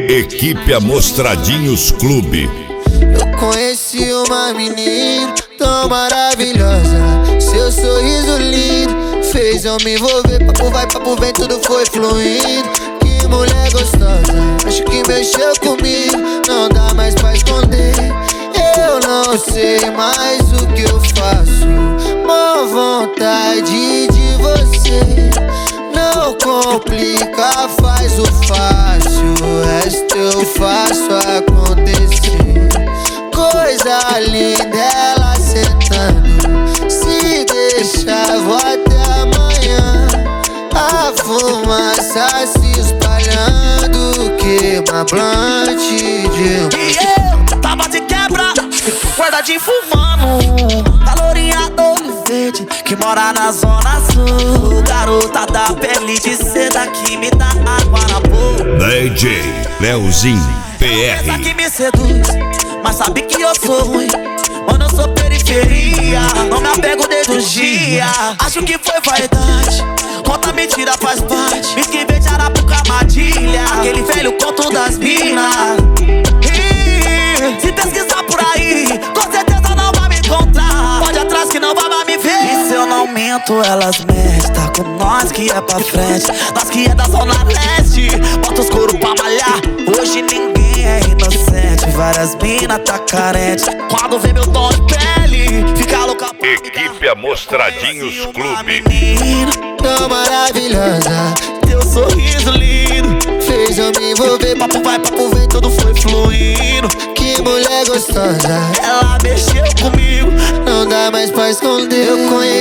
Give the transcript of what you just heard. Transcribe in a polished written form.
Equipe Amostradinhos Clube. Eu conheci uma menina tão maravilhosa, seu sorriso lindo fez eu me envolver. Papo vai, papo vem, tudo foi fluindo. Que mulher gostosa, acho que mexeu comigo, não dá mais pra esconder. Eu não sei mais o que eu faço, mó vontade de você. Não complica, faz o fácil, o resto eu faço acontecer. Coisa linda ela sentando, se deixar vou até amanhã. A fumaça se espalhando, queima blunt de E eu tava de quebra, guardadinho fumando. A lourinha do olho verde, que mora na zona sul. Garota da pele de seda que me dá água na boca. DJ Leozinho Essa PR. que me seduz, mas sabe que eu sou ruim. Mano, eu sou periferia, não me apego desde os dias. Acho que foi vaidade, conta mentira faz parte. Me esquivei de arapuca armadilha, aquele velho conto das minas. E se pesquisar por aí, com certeza não vai me encontrar. Pode atrás que não vai mais me ver. E se eu não minto, elas mentem. Tá com nós que é pra frente, nós que é da zona leste. Bota os couro pra malhar, hoje ninguém é inocente. Várias mina tá carente, quando vê meu tom de pele fica louca pra Equipe Amostradinhos Clube. menina tão maravilhosa, teu sorriso lindo fez eu me envolver. papo vai, papo vem, tudo foi fluindo. Que mulher gostosa, Ela mexeu comigo, não dá mais pra esconder. Eu conheci